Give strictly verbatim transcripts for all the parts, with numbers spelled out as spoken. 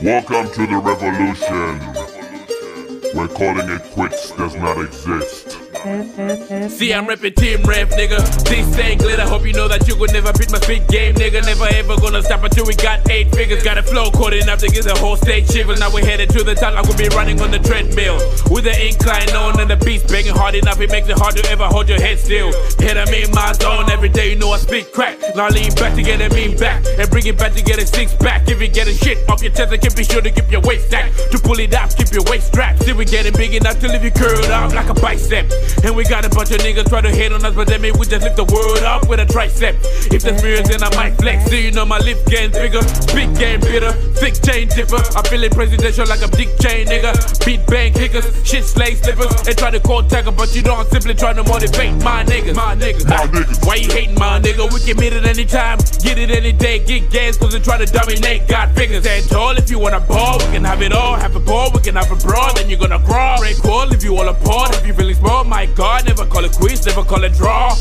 Welcome to the revolution. We're calling it quits does not exist. See, I'm reppin' Team Rev, nigga. This ain't glitter. Hope you know that you could never beat my speed game, nigga. Never ever gonna stop until we got eight figures. Got a flow caught enough to get the whole stage shivers. Now we're headed to the top like we'll be running on the treadmill. With the incline on and the beats banging hard enough, it makes it hard to ever hold your head still. Hit I'm in my zone every day, you know I spit crack. Now lean back to get a mean back and bring it back to get a six pack. If you get a shit off your chest, I can be sure to keep your waist stacked. To pull it up, keep your waist strapped. See, we getting big enough to leave you curled up like a bicep. And we got a bunch of niggas try to hate on us, but then maybe we just lift the word up with a tricep. If the spirits then I might flex. So you know my lip game's bigger, spit game bitter, thick chain dipper. I'm feeling presidential like I'm Dick Chain, nigga. Beat bang kickers, shit slay slippers. And try to call tagger, but you know I'm simply trying to motivate my niggas. My niggas, my niggas. Why you hating my nigga? We can meet it anytime, get it any day, get gas, cause they try to dominate. God figures, stand tall if you wanna ball. We can have it all, have a ball, we can have a brawl, then you're gonna crawl. Break call if you all apart, if you feeling small, my God, never call it quits, never call it draw.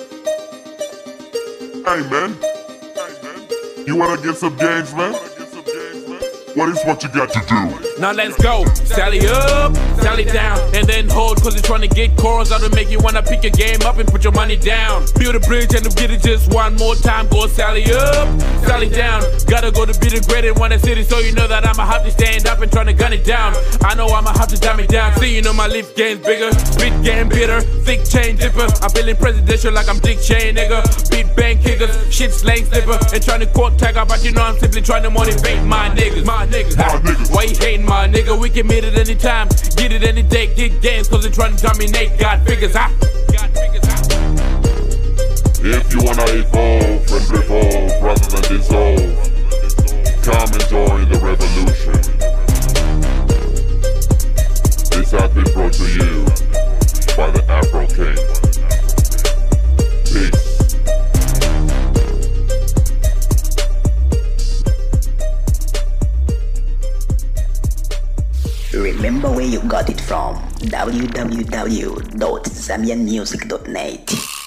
Hey man, you wanna get some games, man? What is what you got to do? Now let's go. Sally up, sally down, and then hold, cause it's trying to get corals out to make you wanna pick your game up and put your money down. Build a bridge and get it just one more time. Go sally up, sally down. Gotta go to be the great in one city, so you know that I'ma have to stand up and try to gun it down. I know I'ma have to dumb it down. See, you know my lift game's bigger, spit game bitter, thick chain dipper. I'm feeling presidential like I'm Dick Chain, nigga. Beat bang kickers, shit slang slipper, and trying to quote tagger, but you know I'm simply trying to motivate my niggas. My niggas. My niggas. Why you hating my nigga? We can meet it anytime, get it any day, get games, cause they're trying to dominate. God figures out. If you wanna evolve and revolve rather than dissolve, come and join the revolution. This has been brought to you by the Afro King. Peace. Remember where you got it from. w w w dot zambian music dot net